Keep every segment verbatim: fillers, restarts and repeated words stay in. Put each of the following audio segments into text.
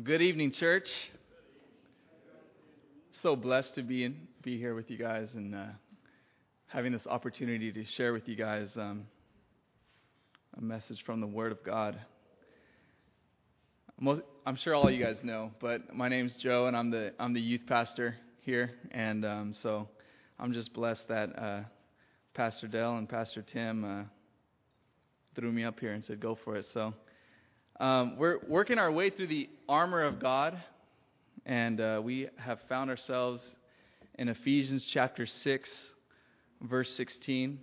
Well, good evening, church. So blessed to be in, be here with you guys and uh, having this opportunity to share with you guys um, a message from the Word of God. Most, I'm sure all of you guys know, but my name's Joe, and I'm the I'm the youth pastor here, and um, so I'm just blessed that uh, Pastor Dell and Pastor Tim uh, threw me up here and said, "Go for it." So. Um, we're working our way through the armor of God, and uh, we have found ourselves in Ephesians chapter six, verse sixteen.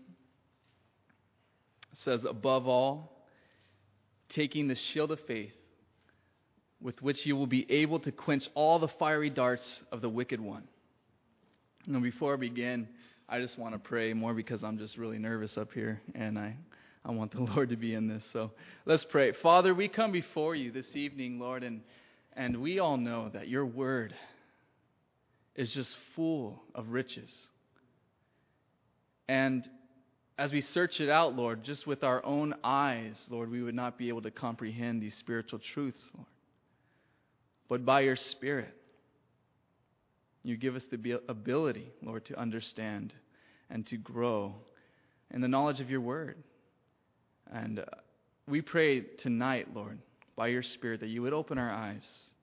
It says, "Above all, taking the shield of faith, with which you will be able to quench all the fiery darts of the wicked one." And before I begin, I just want to pray more because I'm just really nervous up here, and I... I want the Lord to be in this. So let's pray. Father, we come before you this evening, Lord, and and we all know that your word is just full of riches. And as we search it out, Lord, just with our own eyes, Lord, we would not be able to comprehend these spiritual truths, Lord. But by your Spirit, you give us the ability, Lord, to understand and to grow in the knowledge of your word. And uh, we pray tonight, Lord, by your Spirit, that you would open our eyes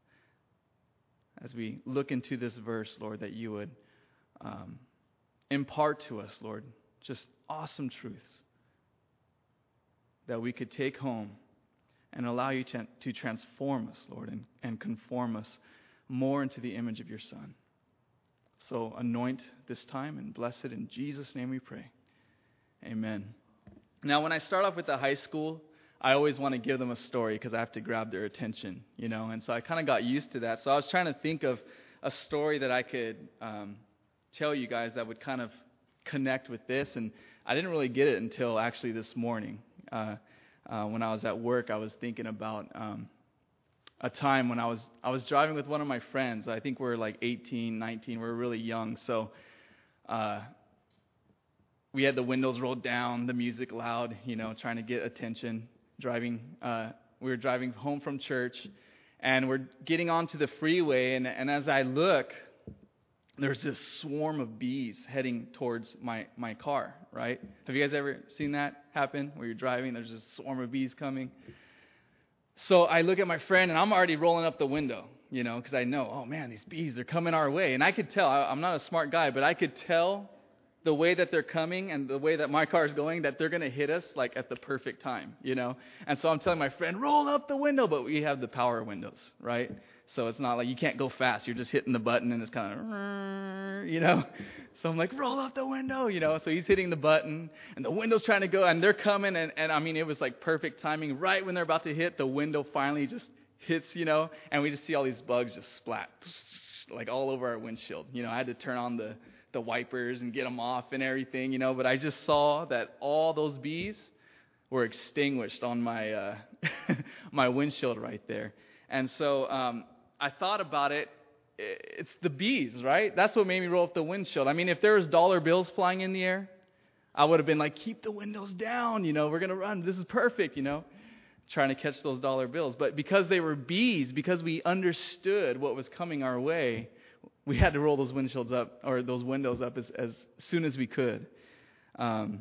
as we look into this verse, Lord, that you would um, impart to us, Lord, just awesome truths that we could take home and allow you to, to transform us, Lord, and, and conform us more into the image of your Son. So anoint this time and bless it. In Jesus' name we pray. Amen. Now, when I start off with the high school, I always want to give them a story because I have to grab their attention, you know, and so I kind of got used to that. So I was trying to think of a story that I could um, tell you guys that would kind of connect with this, and I didn't really get it until actually this morning. Uh, uh, when I was at work, I was thinking about um, a time when I was I was driving with one of my friends. I think we were like eighteen, nineteen. We were really young, so... Uh, We had the windows rolled down, the music loud, you know, trying to get attention. Driving, uh, we were driving home from church, and we're getting onto the freeway. And, and as I look, there's this swarm of bees heading towards my, my car. Right? Have you guys ever seen that happen? Where you're driving, there's this swarm of bees coming. So I look at my friend, and I'm already rolling up the window, you know, because I know, oh man, these bees, they're coming our way. And I could tell. I, I'm not a smart guy, but I could tell the way that they're coming and the way that my car is going, that they're going to hit us like at the perfect time, you know. And so I'm telling my friend, roll up the window, but we have the power windows, right? So it's not like you can't go fast. You're just hitting the button and it's kind of, you know. So I'm like, roll up the window, you know. So he's hitting the button and the window's trying to go and they're coming. And, and I mean, it was like perfect timing. Right when they're about to hit, the window finally just hits, you know. And we just see all these bugs just splat like all over our windshield. You know, I had to turn on the the wipers and get them off and everything, you know, but I just saw that all those bees were extinguished on my uh, my windshield right there. And so um, I thought about it. It's the bees, right? That's what made me roll up the windshield. I mean, if there was dollar bills flying in the air, I would have been like, keep the windows down, you know, we're going to run. This is perfect, you know, trying to catch those dollar bills. But because they were bees, because we understood what was coming our way, we had to roll those windshields up, or those windows up as, as soon as we could. Um,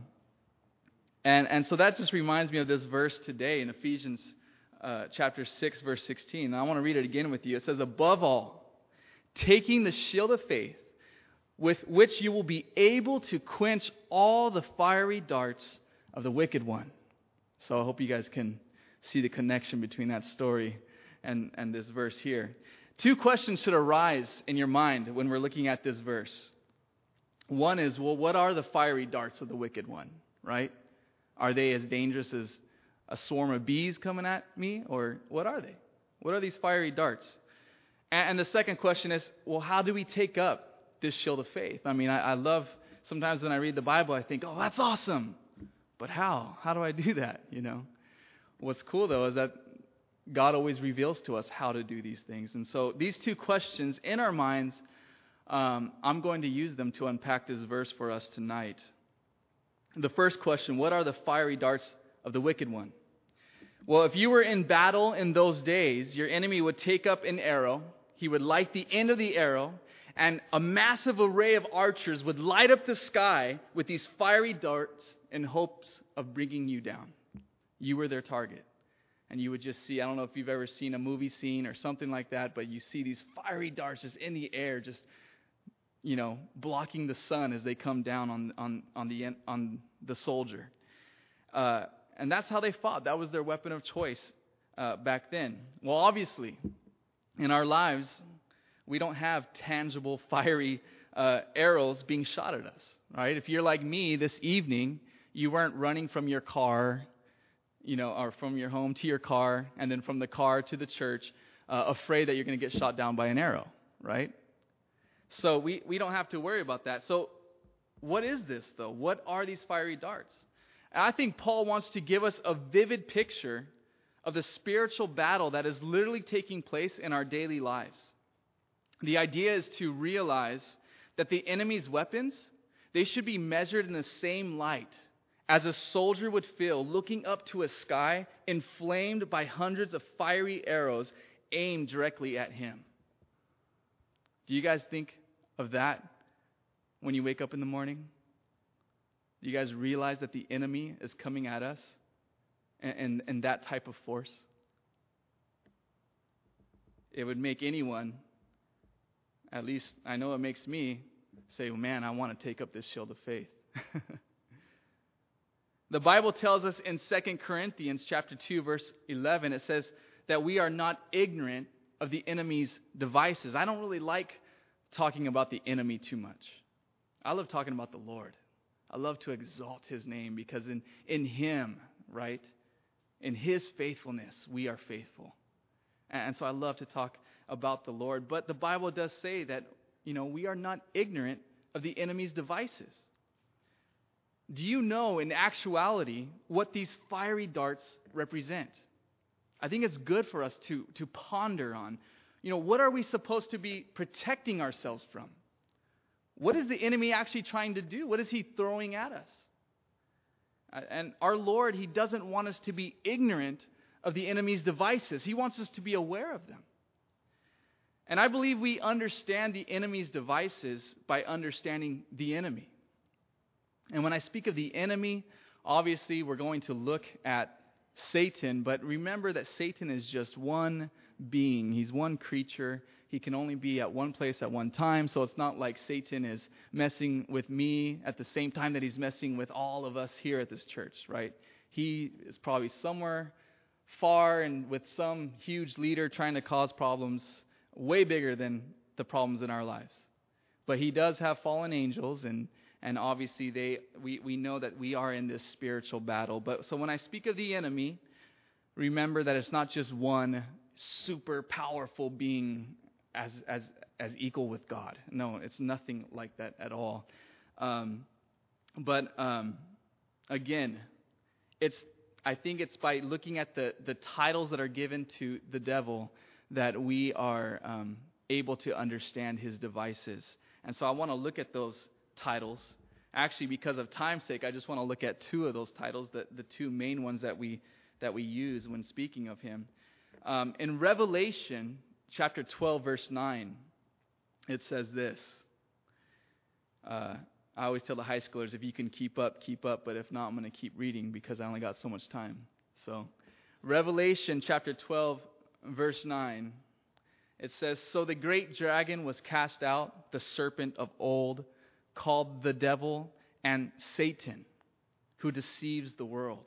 and, and so that just reminds me of this verse today in Ephesians uh, chapter six, verse sixteen. And I want to read it again with you. It says, "Above all, taking the shield of faith, with which you will be able to quench all the fiery darts of the wicked one." So I hope you guys can see the connection between that story and, and this verse here. Two questions should arise in your mind when we're looking at this verse. One is, well, what are the fiery darts of the wicked one, right? Are they as dangerous as a swarm of bees coming at me, or what are they? What are these fiery darts? And, and the second question is, well, how do we take up this shield of faith? I mean, I, I love, sometimes when I read the Bible, I think, oh, that's awesome. But how? How do I do that, you know? What's cool, though, is that God always reveals to us how to do these things. And so these two questions in our minds, um, I'm going to use them to unpack this verse for us tonight. The first question, what are the fiery darts of the wicked one? Well, if you were in battle in those days, your enemy would take up an arrow. He would light the end of the arrow, and a massive array of archers would light up the sky with these fiery darts in hopes of bringing you down. You were their target. And you would just see, I don't know if you've ever seen a movie scene or something like that, but you see these fiery darts just in the air, just, you know, blocking the sun as they come down on on on the on the soldier. Uh, and that's how they fought. That was their weapon of choice uh, back then. Well, obviously, in our lives, we don't have tangible, fiery uh, arrows being shot at us, right? If you're like me this evening, you weren't running from your car, you know, or from your home to your car, and then from the car to the church, uh, afraid that you're going to get shot down by an arrow, right? So we, we don't have to worry about that. So what is this, though? What are these fiery darts? And I think Paul wants to give us a vivid picture of the spiritual battle that is literally taking place in our daily lives. The idea is to realize that the enemy's weapons, they should be measured in the same light as a soldier would feel looking up to a sky inflamed by hundreds of fiery arrows aimed directly at him. Do you guys think of that when you wake up in the morning? Do you guys realize that the enemy is coming at us and, and, and that type of force? It would make anyone, at least I know it makes me, say, well, man, I want to take up this shield of faith. The Bible tells us in Second Corinthians chapter two, verse eleven, it says that we are not ignorant of the enemy's devices. I don't really like talking about the enemy too much. I love talking about the Lord. I love to exalt his name because in, in him, right, in his faithfulness, we are faithful. And so I love to talk about the Lord. But the Bible does say that, you know, we are not ignorant of the enemy's devices. Do you know in actuality what these fiery darts represent? I think it's good for us to, to ponder on, you know, what are we supposed to be protecting ourselves from? What is the enemy actually trying to do? What is he throwing at us? And our Lord, he doesn't want us to be ignorant of the enemy's devices. He wants us to be aware of them. And I believe we understand the enemy's devices by understanding the enemy. And when I speak of the enemy, obviously we're going to look at Satan, but remember that Satan is just one being. He's one creature. He can only be at one place at one time, so it's not like Satan is messing with me at the same time that he's messing with all of us here at this church, right? He is probably somewhere far and with some huge leader trying to cause problems way bigger than the problems in our lives. But he does have fallen angels, and And obviously, they we, we know that we are in this spiritual battle. But so when I speak of the enemy, remember that it's not just one super powerful being as as as equal with God. No, it's nothing like that at all. Um, but um, again, it's I think it's by looking at the the titles that are given to the devil that we are um, able to understand his devices. And so I want to look at those titles. Actually, because of time's sake, I just want to look at two of those titles, the, the two main ones that we that we use when speaking of him. Um, in Revelation chapter twelve, verse nine, it says this. Uh, I always tell the high schoolers, if you can keep up, keep up. But if not, I'm going to keep reading because I only got so much time. So, Revelation chapter twelve, verse nine, it says, "So the great dragon was cast out, the serpent of old, called the devil and Satan, who deceives the world."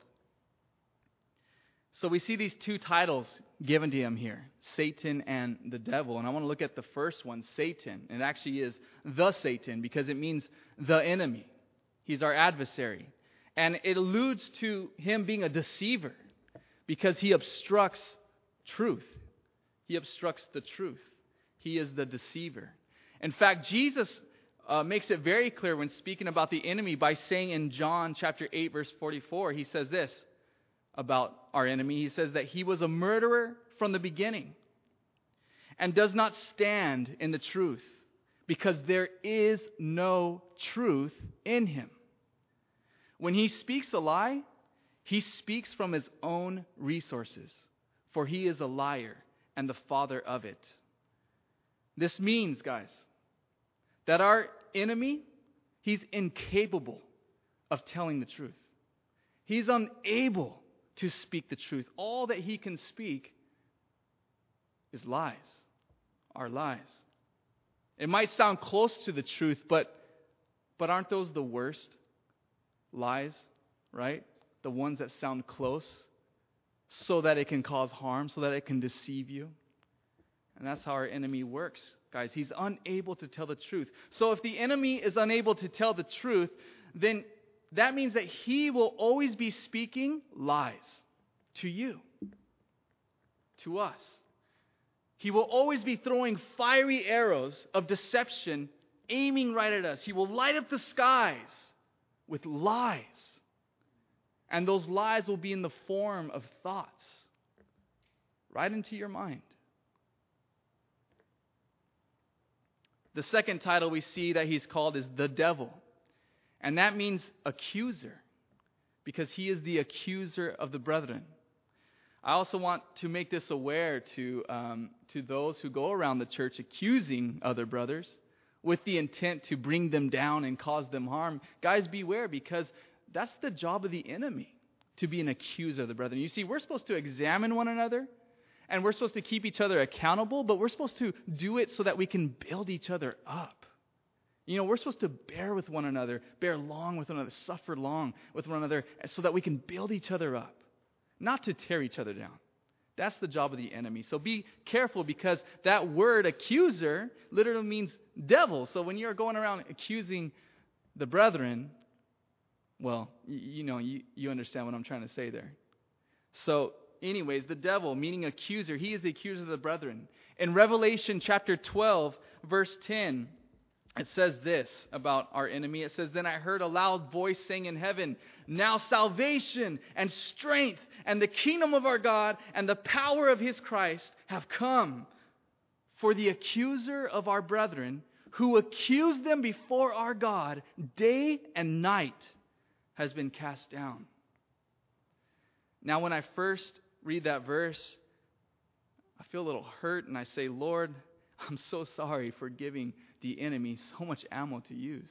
So we see these two titles given to him here, Satan and the devil. And I want to look at the first one, Satan. It actually is the Satan because it means the enemy. He's our adversary. And it alludes to him being a deceiver because he obstructs truth. He obstructs the truth. He is the deceiver. In fact, Jesus Uh, makes it very clear when speaking about the enemy by saying in John chapter eight, verse forty-four, he says this about our enemy. He says that he was a murderer from the beginning and does not stand in the truth because there is no truth in him. When he speaks a lie, He speaks from his own resources, for he is a liar and the father of it. This means, guys, that our enemy, he's incapable of telling the truth. He's unable to speak the truth. All that he can speak is lies, are lies. It might sound close to the truth, but but aren't those the worst lies, right? The ones that sound close so that it can cause harm, so that it can deceive you. And that's how our enemy works, guys. He's unable to tell the truth. So if the enemy is unable to tell the truth, then that means that he will always be speaking lies to you, to us. He will always be throwing fiery arrows of deception, aiming right at us. He will light up the skies with lies. And those lies will be in the form of thoughts, right into your mind. The second title we see that he's called is the devil. And that means accuser, because he is the accuser of the brethren. I also want to make this aware to um, to those who go around the church accusing other brothers with the intent to bring them down and cause them harm. Guys, beware, because that's the job of the enemy, to be an accuser of the brethren. You see, we're supposed to examine one another, and we're supposed to keep each other accountable, but we're supposed to do it so that we can build each other up. You know, we're supposed to bear with one another, bear long with one another, suffer long with one another, so that we can build each other up, not to tear each other down. That's the job of the enemy. So be careful, because that word accuser literally means devil. So when you're going around accusing the brethren, well, you, you know, you, you understand what I'm trying to say there. So anyways, the devil, meaning accuser, he is the accuser of the brethren. In Revelation chapter twelve, verse ten, it says this about our enemy. It says, "Then I heard a loud voice saying in heaven, 'Now salvation and strength and the kingdom of our God and the power of his Christ have come. For the accuser of our brethren, who accused them before our God day and night, has been cast down.'" Now, when I first read that verse, I feel a little hurt, and I say, Lord, I'm so sorry for giving the enemy so much ammo to use.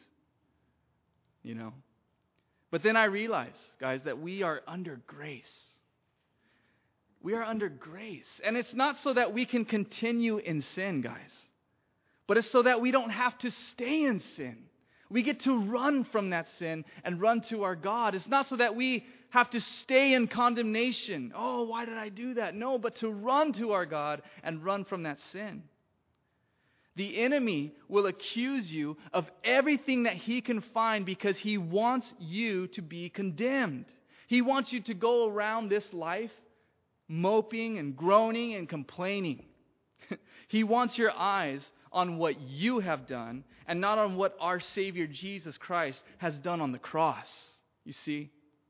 You know? But then I realize, guys, that we are under grace. We are under grace. And it's not so that we can continue in sin, guys. But it's so that we don't have to stay in sin. We get to run from that sin and run to our God. It's not so that we have to stay in condemnation. Oh, why did I do that? No, but to run to our God and run from that sin. The enemy will accuse you of everything that he can find, because he wants you to be condemned. He wants you to go around this life moping and groaning and complaining. He wants your eyes on what you have done and not on what our Savior Jesus Christ has done on the cross. You see?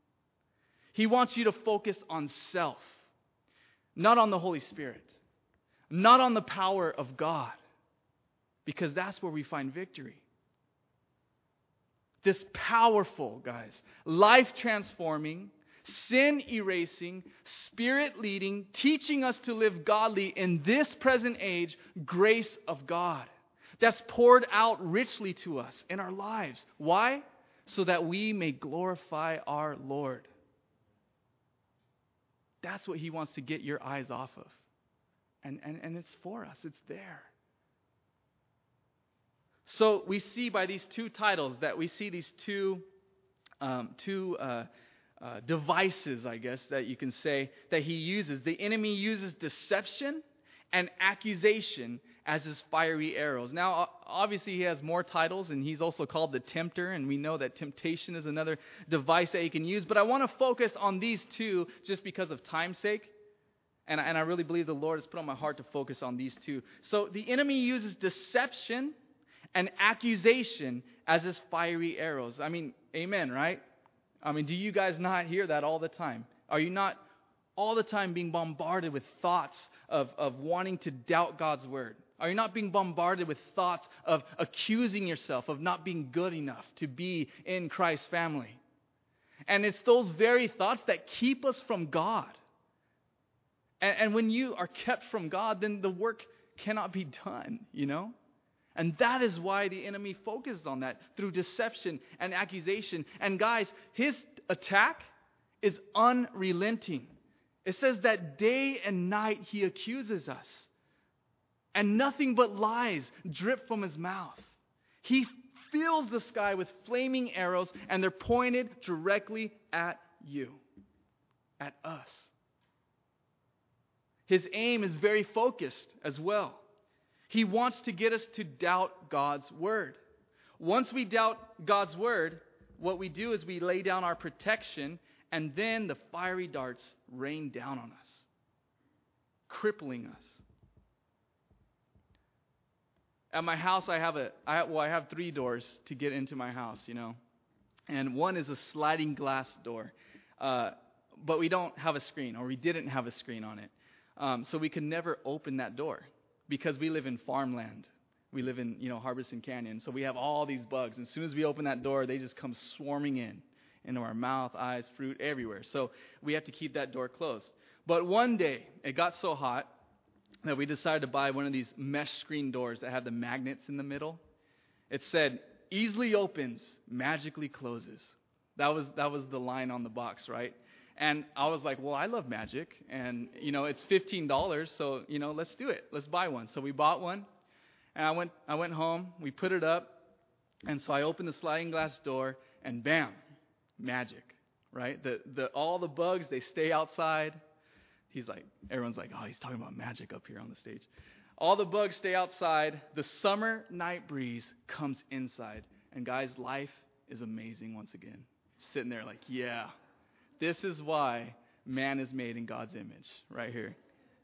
He wants you to focus on self, not on the Holy Spirit, not on the power of God, because that's where we find victory. This powerful, guys, life-transforming, sin-erasing, spirit-leading, teaching us to live godly in this present age, grace of God that's poured out richly to us in our lives. Why? So that we may glorify our Lord. That's what he wants to get your eyes off of. And, and, and it's for us. It's there. So we see by these two titles that we see these two, um, two uh, uh, devices, I guess, that you can say, that he uses. The enemy uses deception and accusation as his fiery arrows. Now, obviously, he has more titles, and he's also called the tempter, and we know that temptation is another device that he can use. But I want to focus on these two just because of time's sake. And, and I really believe the Lord has put on my heart to focus on these two. So the enemy uses deception and accusation as his fiery arrows. I mean, amen, right? I mean, do you guys not hear that all the time? Are you not all the time being bombarded with thoughts of, of wanting to doubt God's word? Are you not being bombarded with thoughts of accusing yourself of not being good enough to be in Christ's family? And it's those very thoughts that keep us from God. And, and when you are kept from God, then the work cannot be done, you know? And that is why the enemy focused on that through deception and accusation. And guys, his attack is unrelenting. It says that day and night he accuses us. And nothing but lies drip from his mouth. He fills the sky with flaming arrows, and they're pointed directly at you, at us. His aim is very focused as well. He wants to get us to doubt God's word. Once we doubt God's word, what we do is we lay down our protection, and then the fiery darts rain down on us, crippling us. At my house, I have a, I, well, I have three doors to get into my house, you know. And one is a sliding glass door. Uh, but we don't have a screen, or we didn't have a screen on it. Um, so we could never open that door because we live in farmland. We live in, you know, Harbison Canyon. So we have all these bugs. And as soon as we open that door, they just come swarming in, into our mouth, eyes, fruit, everywhere. So we have to keep that door closed. But one day, it got so hot that we decided to buy one of these mesh screen doors that have the magnets in the middle. It said, easily opens, magically closes. That was that was the line on the box, right? And I was like, well, I love magic. And, you know, it's fifteen dollars, so, you know, let's do it. Let's buy one. So we bought one. And I went I went home. We put it up. And so I opened the sliding glass door, and bam, magic, right? The the all the bugs, they stay outside. He's like, everyone's like, oh, he's talking about magic up here on the stage. All the bugs stay outside. The summer night breeze comes inside. And guys, life is amazing once again. Sitting there like, yeah, this is why man is made in God's image right here.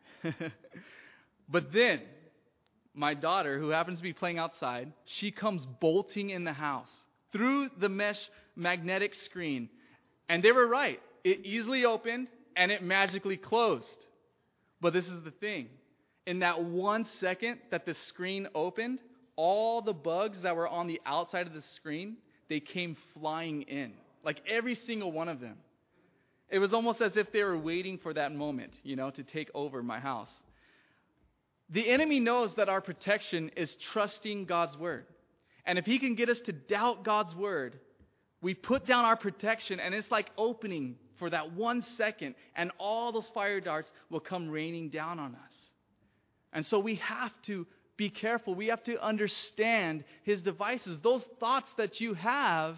But then my daughter, who happens to be playing outside, she comes bolting in the house through the mesh magnetic screen. And they were right. It easily opened. And it magically closed. But this is the thing. In that one second that the screen opened, all the bugs that were on the outside of the screen, they came flying in. Like every single one of them. It was almost as if they were waiting for that moment, you know, to take over my house. The enemy knows that our protection is trusting God's word. And if he can get us to doubt God's word, we put down our protection, and it's like opening for that one second, and all those fire darts will come raining down on us. And so we have to be careful. We have to understand his devices. Those thoughts that you have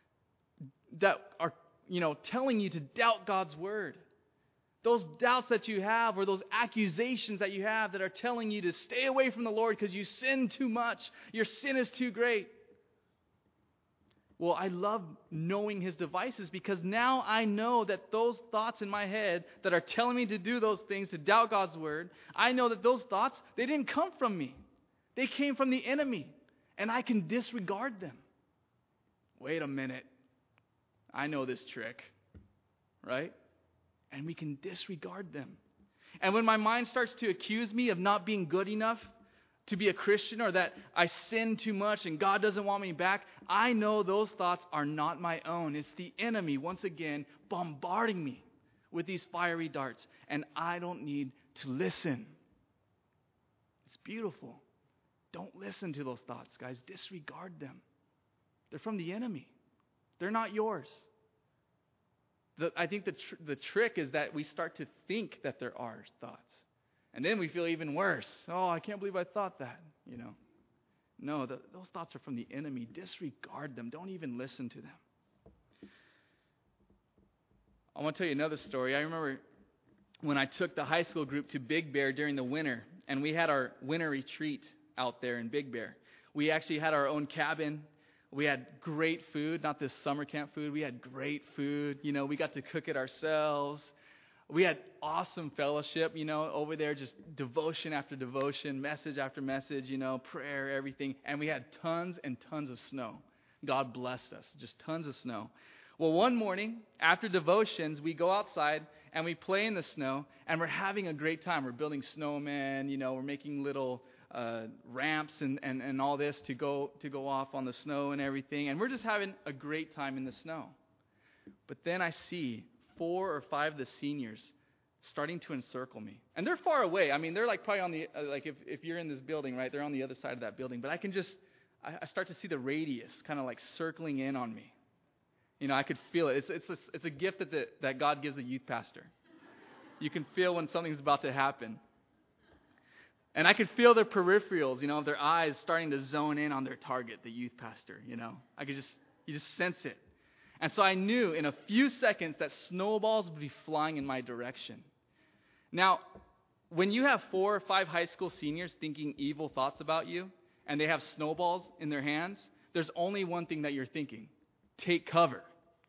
that are, you know, telling you to doubt God's word. Those doubts that you have, or those accusations that you have that are telling you to stay away from the Lord because you sin too much. Your sin is too great. Well, I love knowing his devices because now I know that those thoughts in my head that are telling me to do those things, to doubt God's word, I know that those thoughts, they didn't come from me. They came from the enemy, and I can disregard them. Wait a minute. I know this trick, right? And we can disregard them. And when my mind starts to accuse me of not being good enough to be a Christian, or that I sin too much and God doesn't want me back, I know those thoughts are not my own. It's the enemy, once again, bombarding me with these fiery darts, and I don't need to listen. It's beautiful. Don't listen to those thoughts, guys. Disregard them. They're from the enemy. They're not yours. The, I think the tr- the trick is that we start to think that they're our thoughts. And then we feel even worse. Oh, I can't believe I thought that, you know. No, the, those thoughts are from the enemy. Disregard them. Don't even listen to them. I want to tell you another story. I remember when I took the high school group to Big Bear during the winter, and we had our winter retreat out there in Big Bear. We actually had our own cabin. We had great food, not this summer camp food. We had great food. You know, we got to cook it ourselves. We had awesome fellowship, you know, over there, just devotion after devotion, message after message, you know, prayer, everything. And we had tons and tons of snow. God blessed us, just tons of snow. Well, one morning, after devotions, we go outside and we play in the snow, and we're having a great time. We're building snowmen, you know, we're making little uh, ramps and, and, and all this to go to go off on the snow and everything. And we're just having a great time in the snow. But then I see four or five of the seniors starting to encircle me. And they're far away. I mean, they're like probably on the, uh, like if, if you're in this building, right, they're on the other side of that building. But I can just, I, I start to see the radius kind of like circling in on me. You know, I could feel it. It's, it's, a, it's a gift that, the, that God gives a youth pastor. You can feel when something's about to happen. And I could feel their peripherals, you know, their eyes starting to zone in on their target, the youth pastor, you know. I could just, you just sense it. And so I knew in a few seconds that snowballs would be flying in my direction. Now, when you have four or five high school seniors thinking evil thoughts about you, and they have snowballs in their hands, there's only one thing that you're thinking: take cover.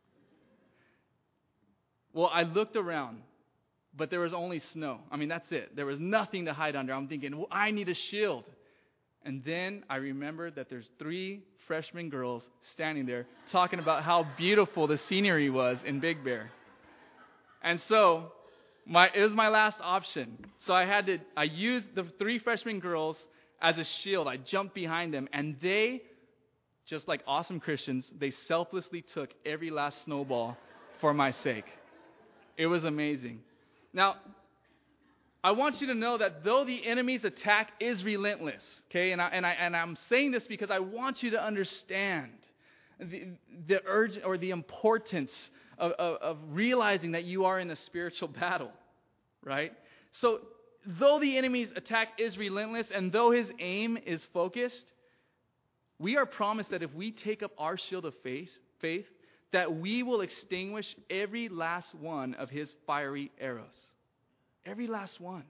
Well, I looked around, but there was only snow. I mean, that's it. There was nothing to hide under. I'm thinking, well, I need a shield. And then I remembered that there's three freshman girls standing there talking about how beautiful the scenery was in Big Bear. And so my it was my last option. So I had to I used the three freshman girls as a shield. I jumped behind them, and they, just like awesome Christians, they selflessly took every last snowball for my sake. It was amazing. Now, I want you to know that though the enemy's attack is relentless, okay, and I and I and I'm saying this because I want you to understand the the urge or the importance of, of, of realizing that you are in a spiritual battle, right? So, though the enemy's attack is relentless and though his aim is focused, we are promised that if we take up our shield of faith, faith, that we will extinguish every last one of his fiery arrows. Every last one.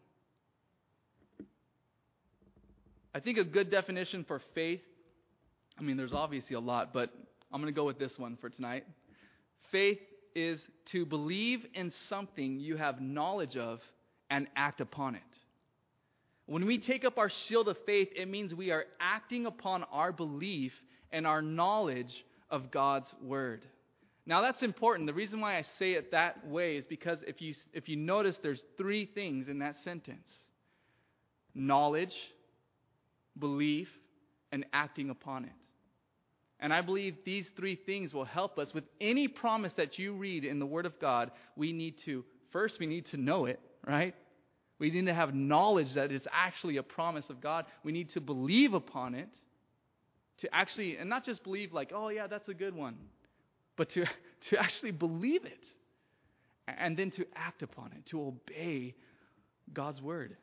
I think a good definition for faith, I mean, there's obviously a lot, but I'm going to go with this one for tonight. Faith is to believe in something you have knowledge of and act upon it. When we take up our shield of faith, it means we are acting upon our belief and our knowledge of God's word. Now that's important. The reason why I say it that way is because if you if you notice, there's three things in that sentence: knowledge, belief, and acting upon it. And I believe these three things will help us with any promise that you read in the Word of God. We need to, first we need to know it, right? We need to have knowledge that it's actually a promise of God. We need to believe upon it, to actually, and not just believe like, oh yeah, that's a good one, but to, to actually believe it, and then to act upon it, to obey God's word.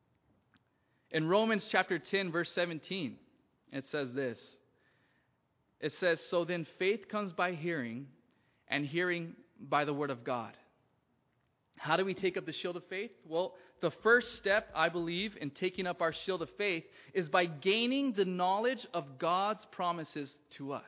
In Romans chapter ten, verse seventeen, it says this. It says, so then faith comes by hearing, and hearing by the word of God. How do we take up the shield of faith? Well, the first step, I believe, in taking up our shield of faith is by gaining the knowledge of God's promises to us.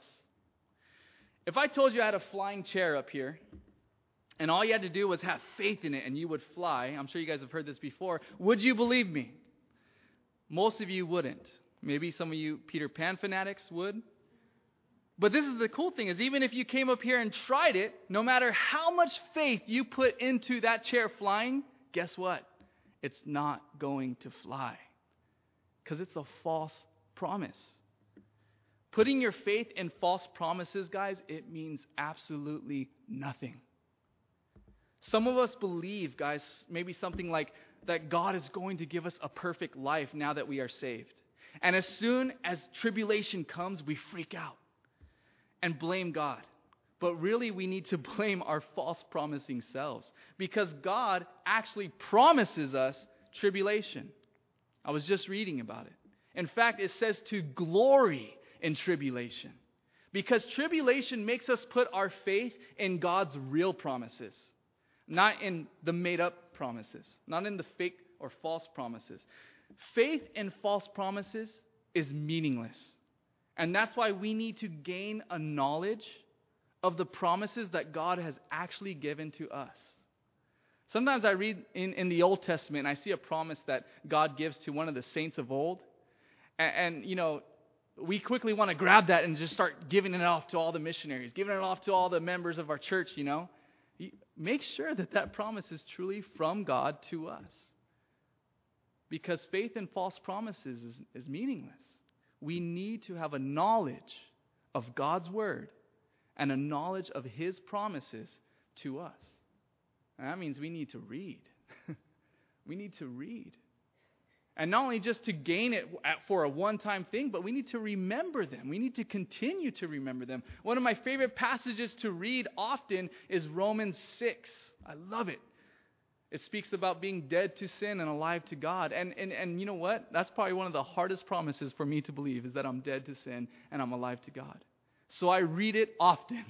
If I told you I had a flying chair up here, and all you had to do was have faith in it and you would fly, I'm sure you guys have heard this before, would you believe me? Most of you wouldn't. Maybe some of you Peter Pan fanatics would. But this is the cool thing, is even if you came up here and tried it, no matter how much faith you put into that chair flying, guess what? It's not going to fly. Because it's a false promise. Putting your faith in false promises, guys, it means absolutely nothing. Some of us believe, guys, maybe something like that God is going to give us a perfect life now that we are saved. And as soon as tribulation comes, we freak out and blame God. But really, we need to blame our false promising selves, because God actually promises us tribulation. I was just reading about it. In fact, it says to glory in tribulation, because tribulation makes us put our faith in God's real promises, not in the made-up promises, not in the fake or false promises. Faith in false promises is meaningless. And that's why we need to gain a knowledge of the promises that God has actually given to us. Sometimes I read in, in the Old Testament and I see a promise that God gives to one of the saints of old. And, and you know, we quickly want to grab that and just start giving it off to all the missionaries, giving it off to all the members of our church, you know. Make sure that that promise is truly from God to us. Because faith in false promises is, is meaningless. We need to have a knowledge of God's word and a knowledge of His promises to us. And that means we need to read. We need to read. And not only just to gain it for a one-time thing, but we need to remember them. We need to continue to remember them. One of my favorite passages to read often is Romans six. I love it. It speaks about being dead to sin and alive to God. And, and, and you know what? That's probably one of the hardest promises for me to believe, is that I'm dead to sin and I'm alive to God. So I read it often.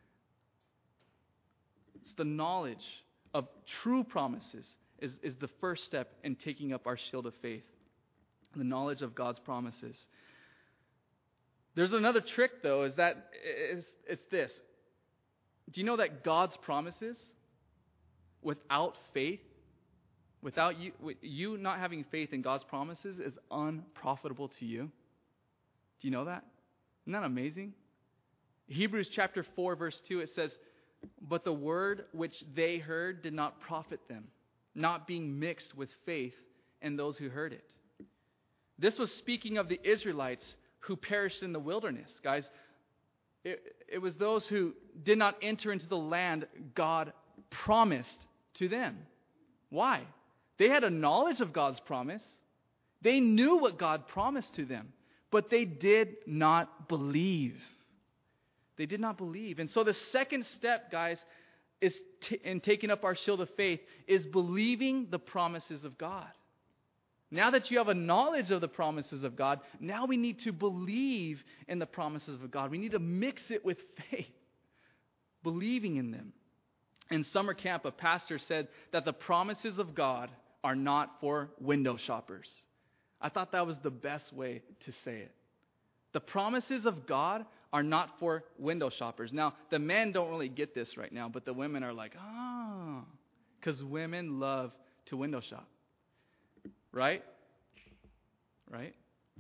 It's the knowledge of true promises is, is the first step in taking up our shield of faith. The knowledge of God's promises. There's another trick, though, is that it's, it's this. Do you know that God's promises, without faith, without you, you not having faith in God's promises, is unprofitable to you? Do you know that? Isn't that amazing? Hebrews chapter four, verse two, it says, "But the word which they heard did not profit them, not being mixed with faith in those who heard it." This was speaking of the Israelites who perished in the wilderness. Guys, it, it was those who did not enter into the land God promised to them. Why? They had a knowledge of God's promise. They knew what God promised to them, but they did not believe. They did not believe. And so the second step, guys, is t- in taking up our shield of faith, is believing the promises of God. Now that you have a knowledge of the promises of God, now we need to believe in the promises of God. We need to mix it with faith, believing in them. In summer camp, a pastor said that the promises of God are not for window shoppers. I thought that was the best way to say it. The promises of God are not for window shoppers. Now, the men don't really get this right now, but the women are like, ah, because women love to window shop. Right? Right?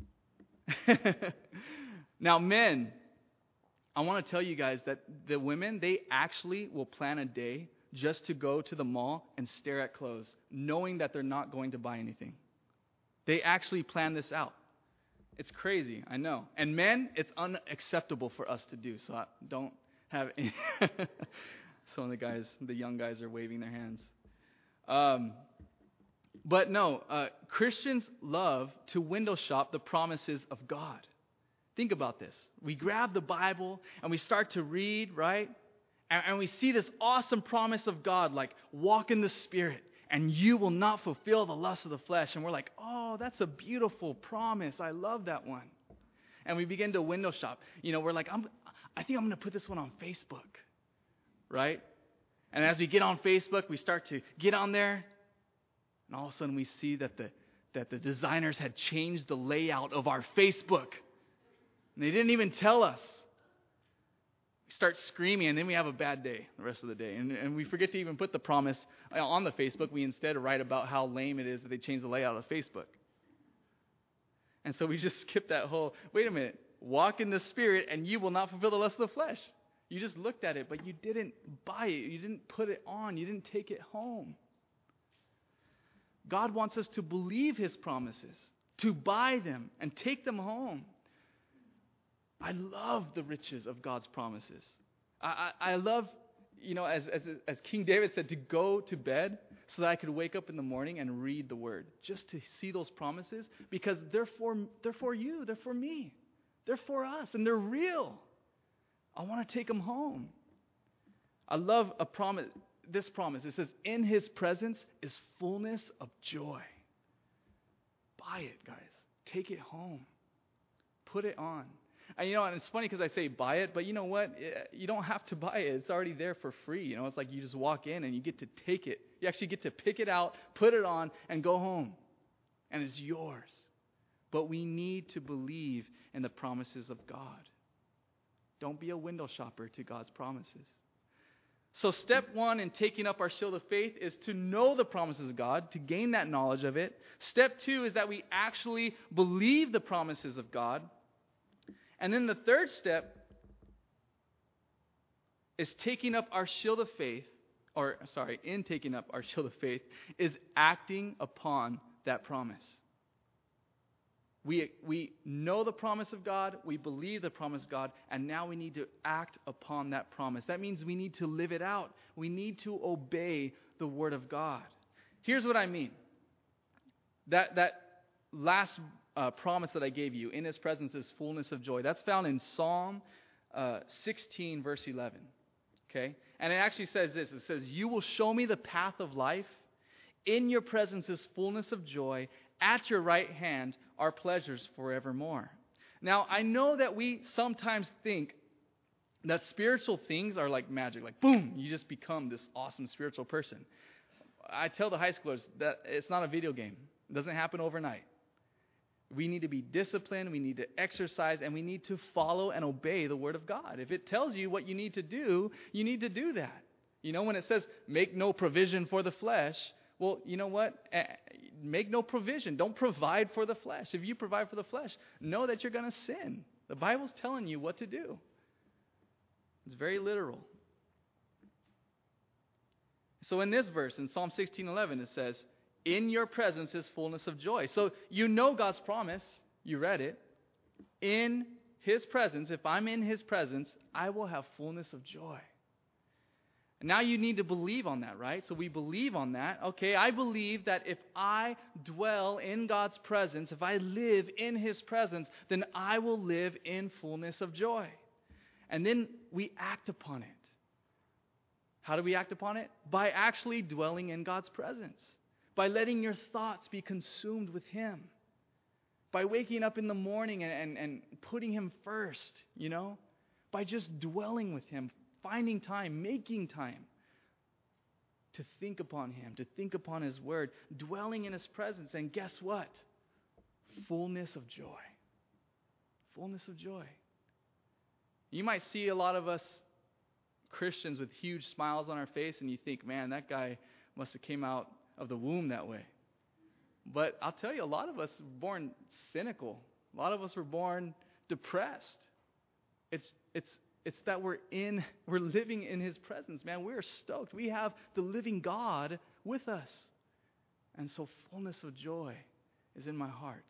Now, men, I want to tell you guys that the women, they actually will plan a day just to go to the mall and stare at clothes, knowing that they're not going to buy anything. They actually plan this out. It's crazy, I know. And men, it's unacceptable for us to do. So I don't have any. Some of the guys, the young guys are waving their hands. Um, but no, uh, Christians love to window shop the promises of God. Think about this. We grab the Bible and we start to read, right? And, and we see this awesome promise of God, like walk in the Spirit and you will not fulfill the lust of the flesh. And we're like, oh, that's a beautiful promise. I love that one. And we begin to window shop. You know, we're like, I'm, I think I'm going to put this one on Facebook, right? And as we get on Facebook, we start to get on there. And all of a sudden we see that the, that the designers had changed the layout of our Facebook. And they didn't even tell us. We start screaming, and then we have a bad day the rest of the day. And, and we forget to even put the promise on the Facebook. We instead write about how lame it is that they changed the layout of Facebook. And so we just skip that whole, wait a minute, walk in the Spirit, and you will not fulfill the lust of the flesh. You just looked at it, but you didn't buy it. You didn't put it on. You didn't take it home. God wants us to believe His promises, to buy them, and take them home. I love the riches of God's promises. I, I, I love, you know, as, as as King David said, to go to bed so that I could wake up in the morning and read the Word, just to see those promises, because they're for they're for you, they're for me, they're for us, and they're real. I want to take them home. I love a promise. This promise. It says, "In His presence is fullness of joy." Buy it, guys. Take it home. Put it on. And you know, and it's funny because I say buy it, but you know what? You don't have to buy it. It's already there for free. You know, it's like you just walk in and you get to take it. You actually get to pick it out, put it on, and go home. And it's yours. But we need to believe in the promises of God. Don't be a window shopper to God's promises. So step one in taking up our shield of faith is to know the promises of God, to gain that knowledge of it. Step two is that we actually believe the promises of God. And then the third step is taking up our shield of faith, or sorry, in taking up our shield of faith, is acting upon that promise. We, we know the promise of God, we believe the promise of God, and now we need to act upon that promise. That means we need to live it out. We need to obey the Word of God. Here's what I mean. That, that last uh, promise that I gave you, in His presence is fullness of joy, that's found in Psalm uh, sixteen, verse eleven. Okay? And it actually says this. It says, you will show me the path of life. In your presence is fullness of joy. At your right hand are pleasures forevermore. Now, I know that we sometimes think that spiritual things are like magic. Like, boom, you just become this awesome spiritual person. I tell the high schoolers that it's not a video game. It doesn't happen overnight. We need to be disciplined, we need to exercise, and we need to follow and obey the Word of God. If it tells you what you need to do, you need to do that. You know, when it says, make no provision for the flesh, well, you know what? Make no provision. Don't provide for the flesh. If you provide for the flesh, know that you're going to sin. The Bible's telling you what to do. It's very literal. So in this verse, in Psalm sixteen eleven, it says, in your presence is fullness of joy. So you know God's promise. You read it. In His presence, if I'm in His presence, I will have fullness of joy. And now you need to believe on that, right? So we believe on that. Okay, I believe that if I dwell in God's presence, if I live in His presence, then I will live in fullness of joy. And then we act upon it. How do we act upon it? By actually dwelling in God's presence. By letting your thoughts be consumed with Him. By waking up in the morning and, and, and putting Him first, you know? By just dwelling with Him, finding time, making time to think upon Him, to think upon His Word, dwelling in His presence. And guess what? Fullness of joy. Fullness of joy. You might see a lot of us Christians with huge smiles on our face and you think, man, that guy must have came out of the womb that way. But I'll tell you, a lot of us were born cynical. A lot of us were born depressed. It's it's it's that we're in we're living in His presence, man. We're stoked. We have the living God with us. And so fullness of joy is in my heart.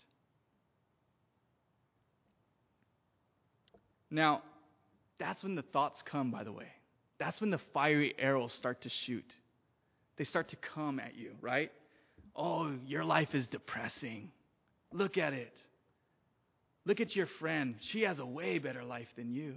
Now, that's when the thoughts come, by the way. That's when the fiery arrows start to shoot. They start to come at you, right? Oh, your life is depressing. Look at it. Look at your friend. She has a way better life than you.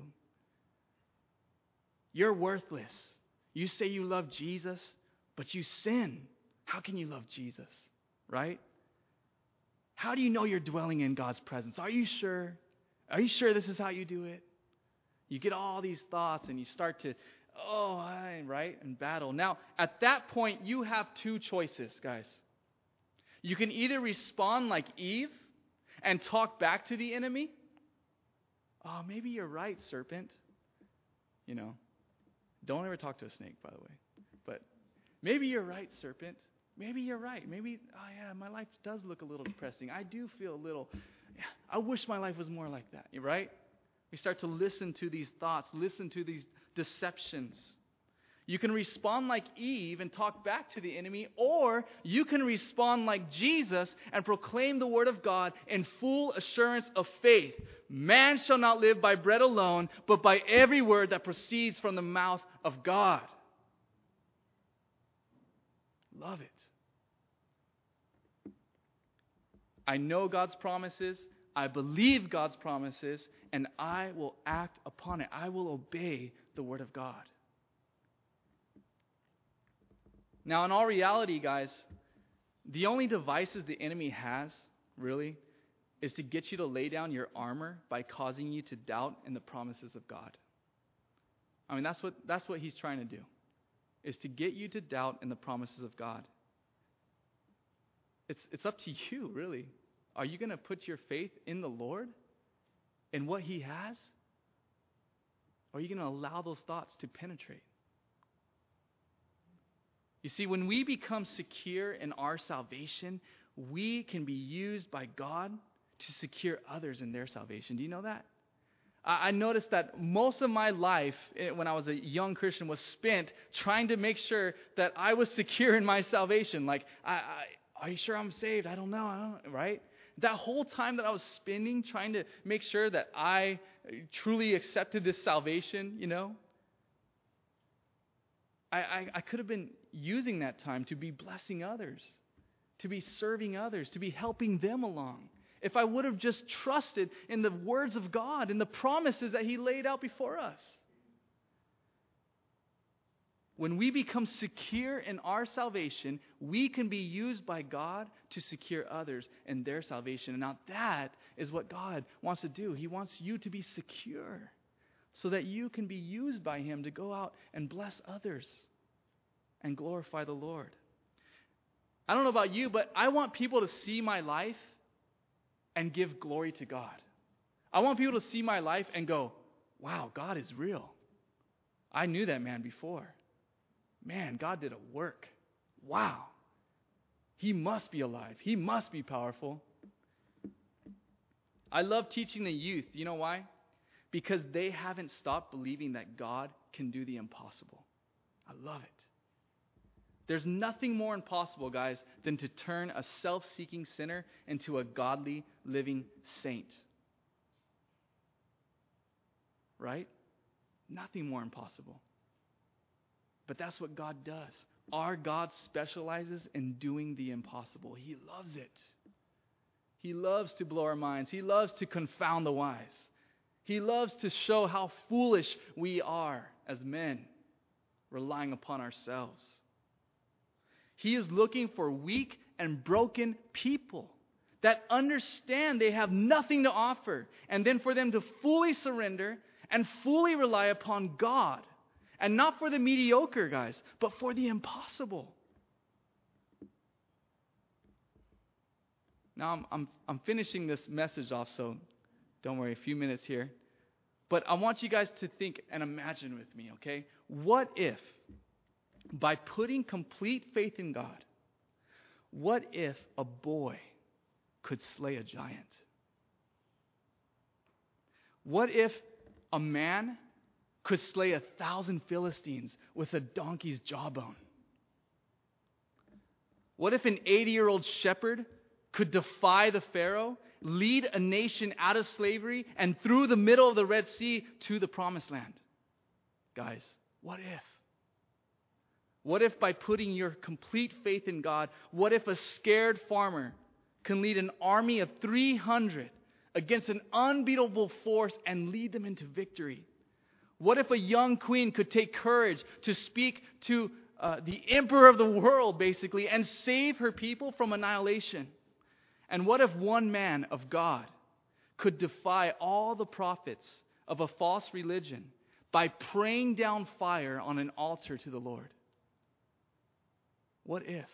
You're worthless. You say you love Jesus, but you sin. How can you love Jesus, right? How do you know you're dwelling in God's presence? Are you sure? Are you sure this is how you do it? You get all these thoughts and you start to, oh, I, right, and battle. Now, at that point, you have two choices, guys. You can either respond like Eve and talk back to the enemy. Oh, maybe you're right, serpent. You know, don't ever talk to a snake, by the way. But maybe you're right, serpent. Maybe you're right. Maybe, oh yeah, my life does look a little depressing. I do feel a little, yeah, I wish my life was more like that, right? We start to listen to these thoughts, listen to these deceptions. You can respond like Eve and talk back to the enemy, or you can respond like Jesus and proclaim the word of God in full assurance of faith. Man shall not live by bread alone, but by every word that proceeds from the mouth of God. Love it. I know God's promises. I believe God's promises, and I will act upon it. I will obey the word of God. Now, in all reality, guys, the only devices the enemy has, really, is to get you to lay down your armor by causing you to doubt in the promises of God. I mean, that's what that's what he's trying to do, is to get you to doubt in the promises of God. It's it's up to you, really. Are you going to put your faith in the Lord, in what He has? Or are you going to allow those thoughts to penetrate? You see, when we become secure in our salvation, we can be used by God to secure others in their salvation. Do you know that? I noticed that most of my life, when I was a young Christian, was spent trying to make sure that I was secure in my salvation. Like, I, I, are you sure I'm saved? I don't know, I don't, right? That whole time that I was spending trying to make sure that I truly accepted this salvation, you know, I, I, I could have been using that time to be blessing others, to be serving others, to be helping them along. If I would have just trusted in the words of God and the promises that He laid out before us. When we become secure in our salvation, we can be used by God to secure others in their salvation. And now that is what God wants to do. He wants you to be secure so that you can be used by Him to go out and bless others and glorify the Lord. I don't know about you, but I want people to see my life and give glory to God. I want people to see my life and go, wow, God is real. I knew that man before. Man, God did a work. Wow. He must be alive. He must be powerful. I love teaching the youth. You know why? Because they haven't stopped believing that God can do the impossible. I love it. There's nothing more impossible, guys, than to turn a self-seeking sinner into a godly, living saint. Right? Nothing more impossible. But that's what God does. Our God specializes in doing the impossible. He loves it. He loves to blow our minds. He loves to confound the wise. He loves to show how foolish we are as men, relying upon ourselves. He is looking for weak and broken people that understand they have nothing to offer, and then for them to fully surrender and fully rely upon God. And not for the mediocre, guys, but for the impossible. Now, I'm, I'm, I'm finishing this message off, so don't worry, a few minutes here. But I want you guys to think and imagine with me, okay? What if, by putting complete faith in God, what if a boy could slay a giant? What if a man could slay a thousand Philistines with a donkey's jawbone? What if an eighty-year-old shepherd could defy the Pharaoh, lead a nation out of slavery, and through the middle of the Red Sea to the Promised Land? Guys, what if? What if by putting your complete faith in God, what if a scared farmer can lead an army of three hundred against an unbeatable force and lead them into victory? What if a young queen could take courage to speak to uh, the emperor of the world, basically, and save her people from annihilation? And what if one man of God could defy all the prophets of a false religion by praying down fire on an altar to the Lord? What if?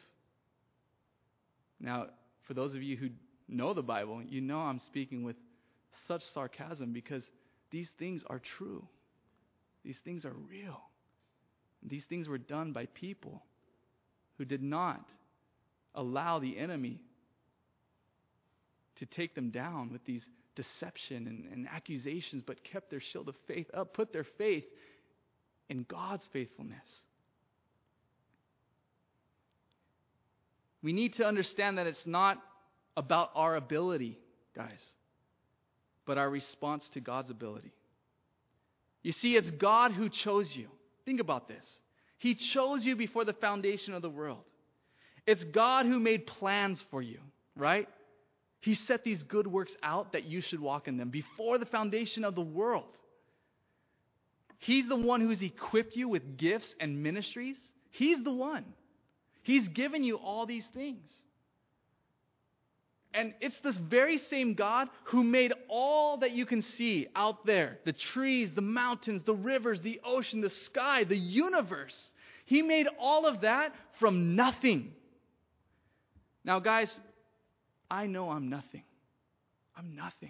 Now, for those of you who know the Bible, you know I'm speaking with such sarcasm because these things are true. These things are real. These things were done by people who did not allow the enemy to take them down with these deception and, and accusations, but kept their shield of faith up, put their faith in God's faithfulness. We need to understand that it's not about our ability, guys, but our response to God's ability. You see, it's God who chose you. Think about this. He chose you before the foundation of the world. It's God who made plans for you, right? He set these good works out that you should walk in them before the foundation of the world. He's the one who's equipped you with gifts and ministries. He's the one. He's given you all these things. And it's this very same God who made all that you can see out there. The trees, the mountains, the rivers, the ocean, the sky, the universe. He made all of that from nothing. Now, guys, I know I'm nothing. I'm nothing.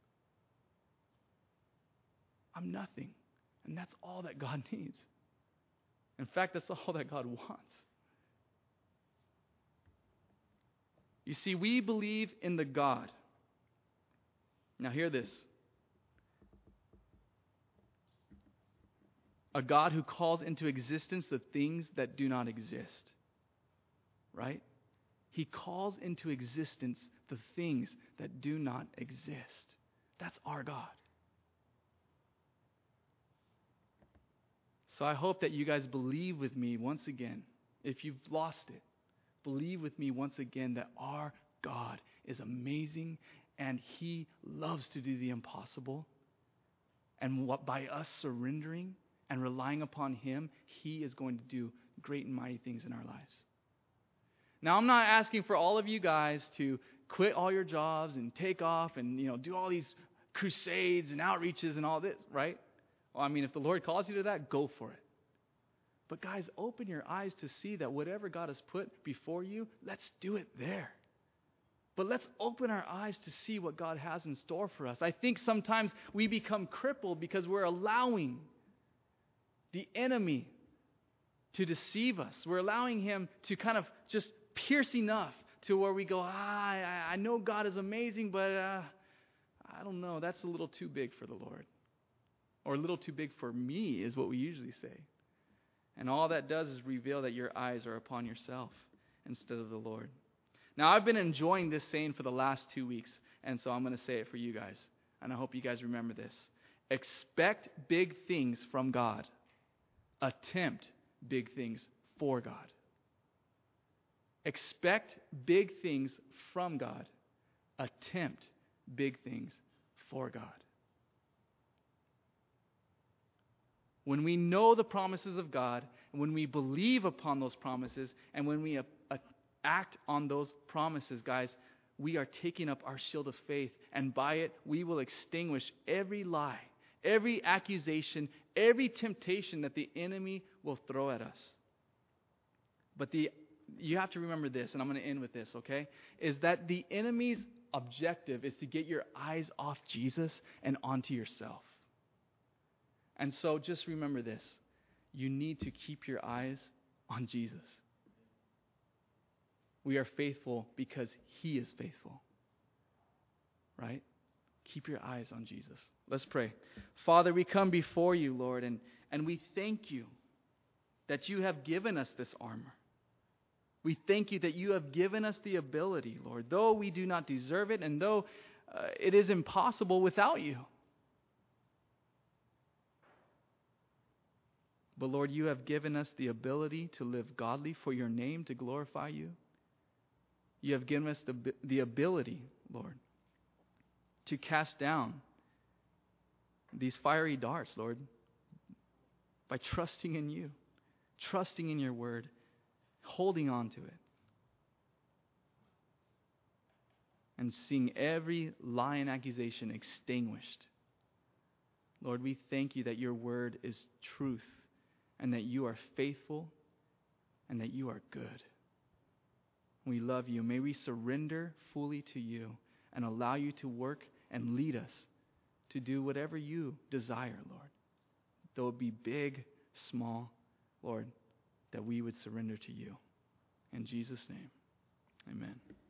I'm nothing. And that's all that God needs. In fact, that's all that God wants. You see, we believe in the God. Now hear this. A God who calls into existence the things that do not exist. Right? He calls into existence the things that do not exist. That's our God. So I hope that you guys believe with me once again. If you've lost it, believe with me once again that our God is amazing and He loves to do the impossible. And what by us surrendering and relying upon Him, He is going to do great and mighty things in our lives. Now, I'm not asking for all of you guys to quit all your jobs and take off and, you know, do all these crusades and outreaches and all this, right? Well, I mean, if the Lord calls you to that, go for it. But guys, open your eyes to see that whatever God has put before you, let's do it there. But let's open our eyes to see what God has in store for us. I think sometimes we become crippled because we're allowing the enemy to deceive us. We're allowing him to kind of just pierce enough to where we go, ah, I, I know God is amazing, but uh, I don't know, that's a little too big for the Lord. Or a little too big for me is what we usually say. And all that does is reveal that your eyes are upon yourself instead of the Lord. Now, I've been enjoying this saying for the last two weeks, and so I'm going to say it for you guys. And I hope you guys remember this. Expect big things from God. Attempt big things for God. Expect big things from God. Attempt big things for God. When we know the promises of God, and when we believe upon those promises, and when we uh, uh, act on those promises, guys, we are taking up our shield of faith, and by it, we will extinguish every lie, every accusation, every temptation that the enemy will throw at us. But the you have to remember this, and I'm going to end with this, okay? Is that the enemy's objective is to get your eyes off Jesus and onto yourself. And so just remember this. You need to keep your eyes on Jesus. We are faithful because He is faithful. Right? Keep your eyes on Jesus. Let's pray. Father, we come before you, Lord, and, and we thank you that you have given us this armor. We thank you that you have given us the ability, Lord, though we do not deserve it and though uh, it is impossible without you. But Lord, you have given us the ability to live godly for your name, to glorify you. You have given us the, the ability, Lord, to cast down these fiery darts, Lord, by trusting in you, trusting in your word, holding on to it, and seeing every lie and accusation extinguished. Lord, we thank you that your word is truth, and that you are faithful, and that you are good. We love you. May we surrender fully to you and allow you to work and lead us to do whatever you desire, Lord. Though it be big, small, Lord, that we would surrender to you. In Jesus' name, amen.